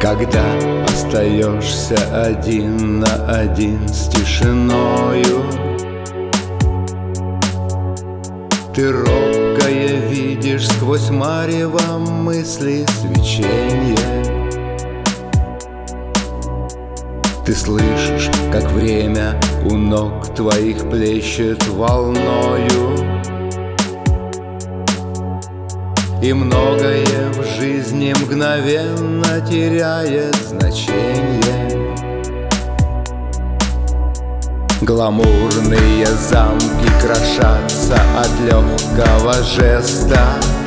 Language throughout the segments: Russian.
когда остаешься один на один с тишиною. Ты робкое видишь сквозь марево мысли свечения. Ты слышишь, как время у ног твоих плещет волною. И многое в жизни мгновенно теряет значение. Гламурные замки крошатся от легкого жеста.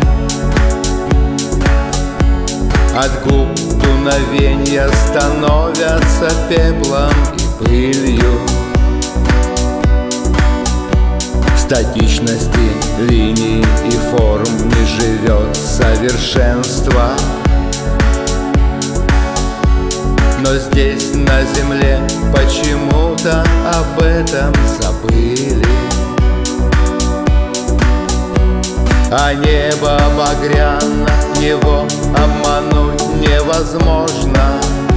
От губ дуновенья становятся пеплом и пылью. В статичности линий и форм не живет совершенство. Но здесь, на земле, почему-то об этом забыли. А небо багряно, его обмануть невозможно.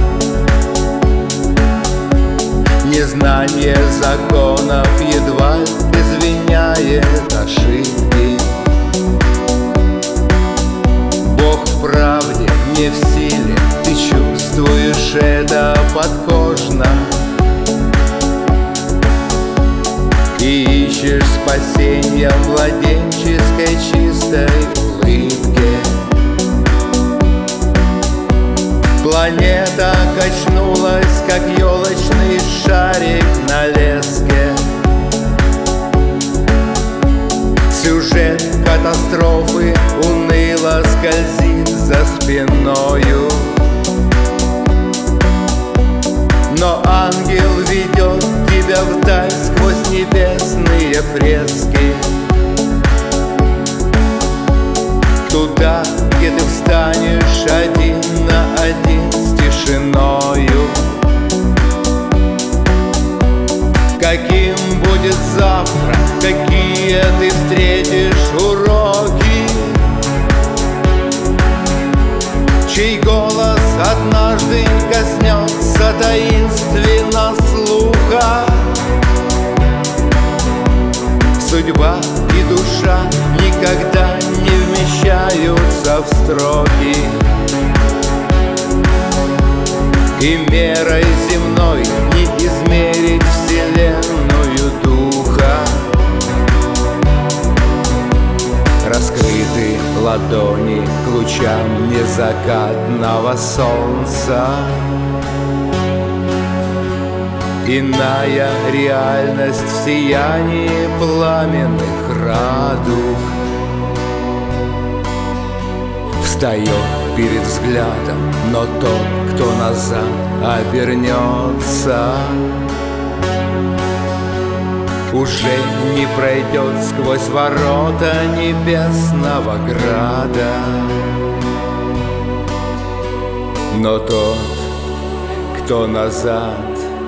Незнание законов едва извиняет ошибки. Бог в правде не в силе, ты чувствуешь это подкожно. И ищешь спасения в младенческой чистой улыбке. Планета качнулась, как елочный шарик на леске. Сюжет катастрофы уныло скользит за спиною. Но ангел ведет тебя вдаль сквозь небесные фрески. Туда, где ты встанешь один на один с тишиною. Каким будет завтра, какие ты встретишь уроки, чей голос однажды коснется таинственно слуха. Судьба и душа никогда не вмещаются в строки. И мерой земной не измерить вселенную духа. Раскрыты ладони к лучам незакатного солнца. Иная реальность в сиянии пламенных радуг встает перед взглядом, но тот, кто назад обернется, уже не пройдет сквозь ворота небесного града. Но тот, кто назад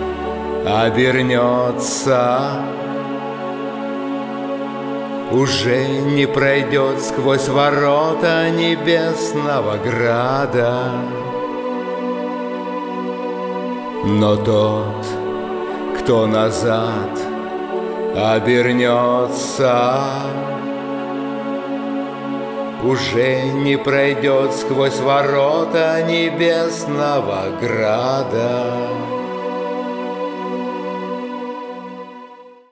обернется, уже не пройдет сквозь ворота небесного града. Но тот, кто назад обернется, уже не пройдет сквозь ворота небесного града.